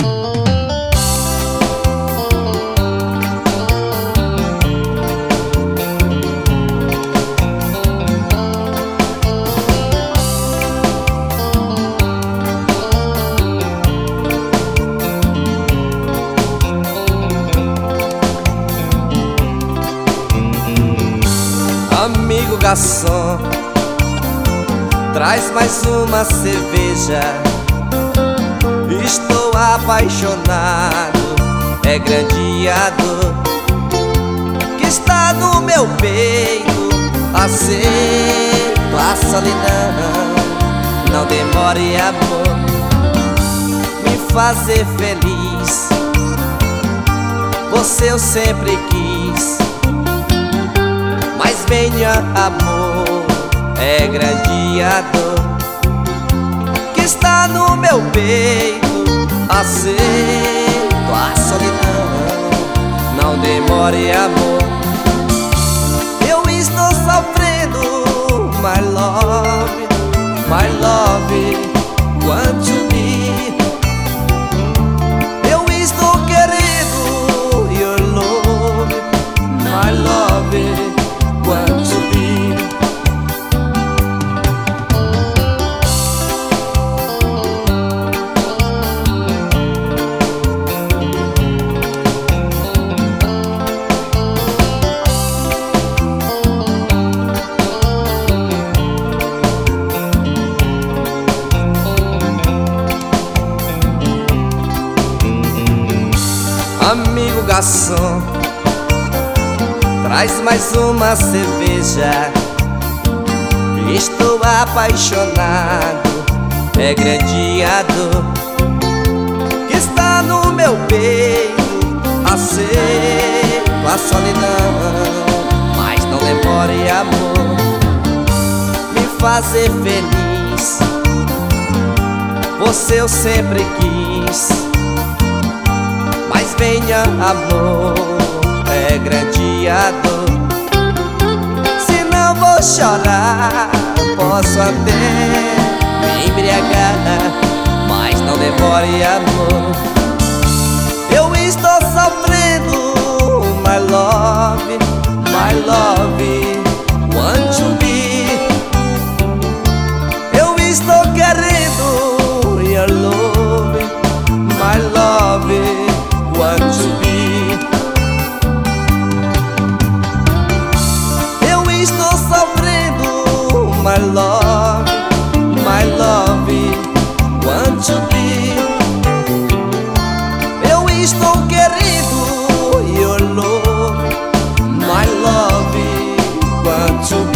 Amigo garçom, traz mais uma cerveja. Estou apaixonado, é grande a dor que está no meu peito. Aceito a solidão, não demore amor, me fazer feliz. Você eu sempre quis, mas venha amor, é grande a dor que está no meu peito. Aceito a solidão, não demore amor, eu estou sofrendo. My love, want to be. Eu estou querendo your love, my love, want to be. Amigo garçom, traz mais uma cerveja. Estou apaixonado, é grande a dor que está no meu peito. Aceito a solidão, mas não demore amor, me fazer feliz. Você eu sempre quis, mas venha amor, é grande a dor. Se não vou chorar, posso até me embriagar, mas não demore amor, eu estou sofrendo. My love, want to be. Eu estou querendo your love, my love, want to be. Eu estou sofrendo. My love, want to be. Eu estou querendo your love, my love, want to be.